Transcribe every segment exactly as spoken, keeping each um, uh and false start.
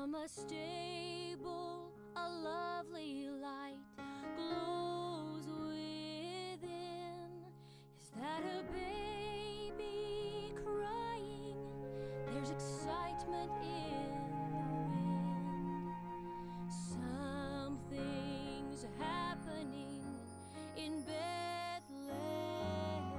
From a stable, a lovely light glows within. Is that a baby crying? There's excitement in the wind. Something's happening in Bethlehem.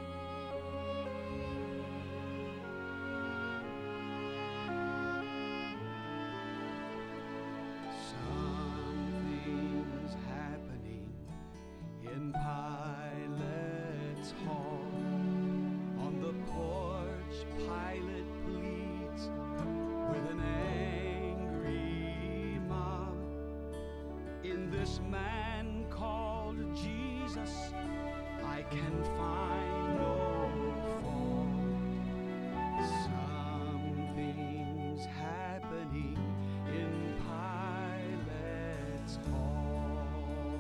Something's happening in Pilate's hall. On the porch, Pilate pleads with an angry mob. In this man called Jesus, I can find no fault. Something's happening in Pilate's hall.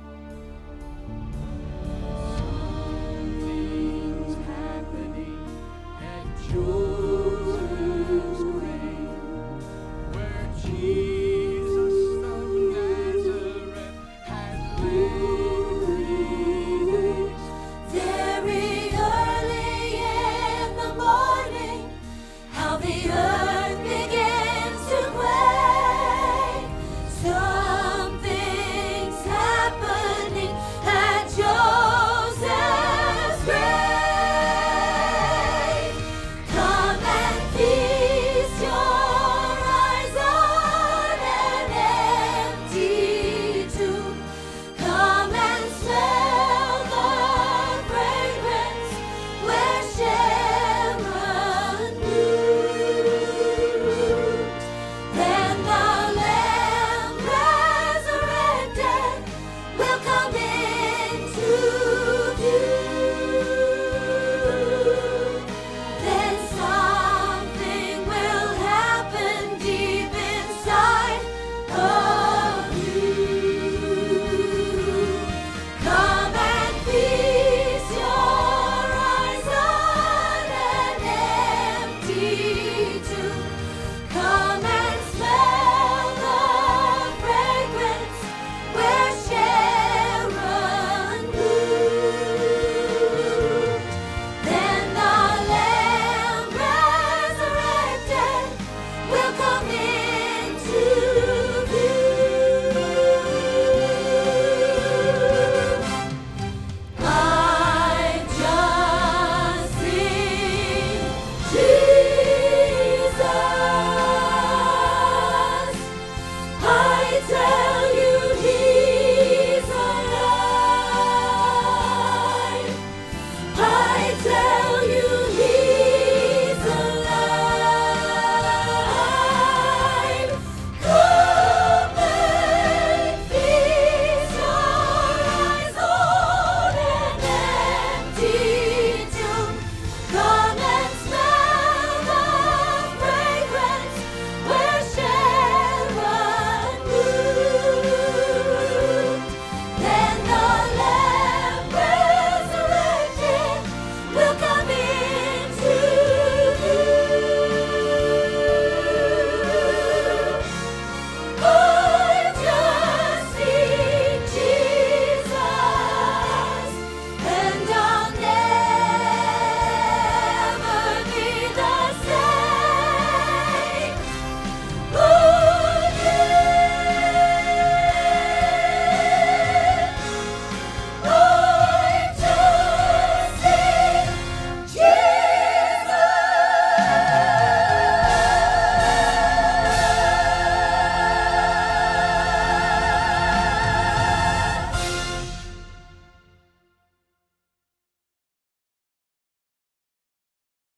Something's happening at Joseph's grave, where Jesus of Nazareth has lived three days. Very early in the morning, how the earth begins to quake. Something's happening at Joseph's grave. Come and feast your eyes on an empty tomb. Come and smell the fragrance where Sharon bloomed. Then the Lamb resurrected will come into view. Then something will happen deep inside of you. Come and feast your eyes on an empty tomb. Come and smell the fragrance where Sharon bloomed. Then the Lamb resurrected will come in.